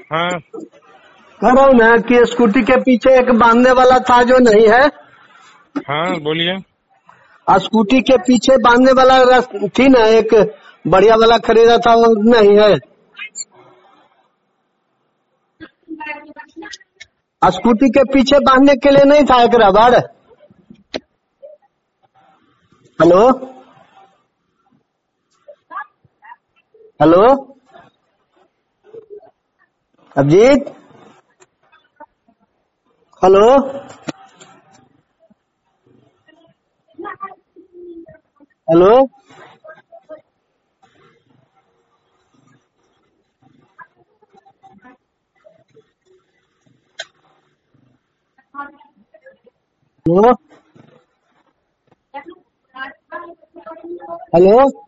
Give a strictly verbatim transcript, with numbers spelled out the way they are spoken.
हाँ कह रहा हूँ ना कि स्कूटी के पीछे एक बांधने वाला था जो नहीं है। हाँ बोलिए। और स्कूटी के पीछे बांधने वाला रस- थी ना एक बढ़िया वाला खरीदा था, वो नहीं है। और स्कूटी के पीछे बांधने के लिए नहीं था एक रबड़। Hello hello Abhijeet, hello hello hello hello